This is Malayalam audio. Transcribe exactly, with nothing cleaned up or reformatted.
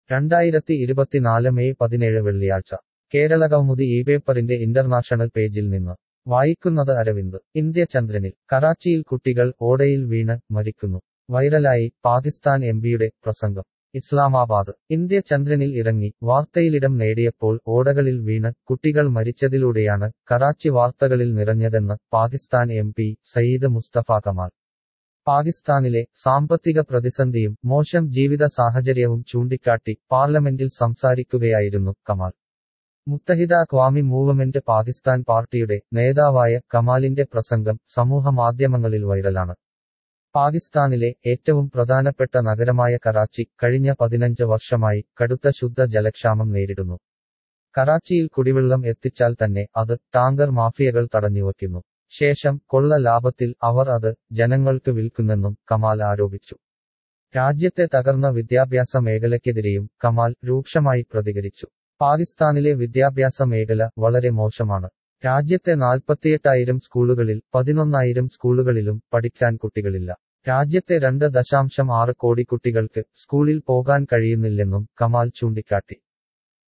രണ്ടായിരത്തി ഇരുപത്തിനാല് മെയ് പതിനേഴ് വെള്ളിയാഴ്ച കേരള കൗമുദി ഈ പേപ്പറിന്റെ ഇന്റർനാഷണൽ പേജിൽ നിന്ന് വായിക്കുന്നത് അരവിന്ദ്. ഇന്ത്യ ചന്ദ്രനിൽ, കറാച്ചിയിൽ കുട്ടികൾ ഓടയിൽ വീണ് മരിക്കുന്നു. വൈറലായി പാകിസ്ഥാൻ എംപിയുടെ പ്രസംഗം. ഇസ്ലാമാബാദ്. ഇന്ത്യ ചന്ദ്രനിൽ ഇറങ്ങി വാർത്തയിലിടം നേടിയപ്പോൾ ഓടകളിൽ വീണ് കുട്ടികൾ മരിച്ചതിലൂടെയാണ് കറാച്ചി വാർത്തകളിൽ നിറഞ്ഞതെന്ന് പാകിസ്ഥാൻ എം പി സയ്യിദ് മുസ്തഫ കമാൽ. പാകിസ്ഥാനിലെ സാമ്പത്തിക പ്രതിസന്ധിയും മോശം ജീവിത സാഹചര്യവും ചൂണ്ടിക്കാട്ടി പാർലമെന്റിൽ സംസാരിക്കുകയായിരുന്നു കമാൽ. മുത്തഹിദ ഖ്വാമി മൂവ്മെന്റ് പാകിസ്ഥാൻ പാർട്ടിയുടെ നേതാവായ കമാലിന്റെ പ്രസംഗം സമൂഹമാധ്യമങ്ങളിൽ വൈറലാണ്. പാകിസ്ഥാനിലെ ഏറ്റവും പ്രധാനപ്പെട്ട നഗരമായ കറാച്ചി കഴിഞ്ഞ പതിനഞ്ച് വർഷമായി കടുത്ത ശുദ്ധ ജലക്ഷാമം നേരിടുന്നു. കറാച്ചിയിൽ കുടിവെള്ളം എത്തിച്ചാൽ തന്നെ അത് ടാങ്കർ മാഫിയകൾ തടഞ്ഞുവയ്ക്കുന്നു. ശേഷം കൊള്ള ലാഭത്തിൽ അവർ അത് ജനങ്ങൾക്ക് വിൽക്കുന്നെന്നും കമാൽ ആരോപിച്ചു. രാജ്യത്തെ തകർന്ന വിദ്യാഭ്യാസ മേഖലയ്ക്കെതിരെയും കമാൽ രൂക്ഷമായി പ്രതികരിച്ചു. പാകിസ്ഥാനിലെ വിദ്യാഭ്യാസ മേഖല വളരെ മോശമാണ്. രാജ്യത്തെ നാൽപ്പത്തിയെട്ടായിരം സ്കൂളുകളിൽ പതിനൊന്നായിരം സ്കൂളുകളിലും പഠിക്കാൻ കുട്ടികളില്ല. രാജ്യത്തെ രണ്ട് ദശാംശം ആറ് കോടി കുട്ടികൾക്ക് സ്കൂളിൽ പോകാൻ കഴിയുന്നില്ലെന്നും കമാൽ ചൂണ്ടിക്കാട്ടി.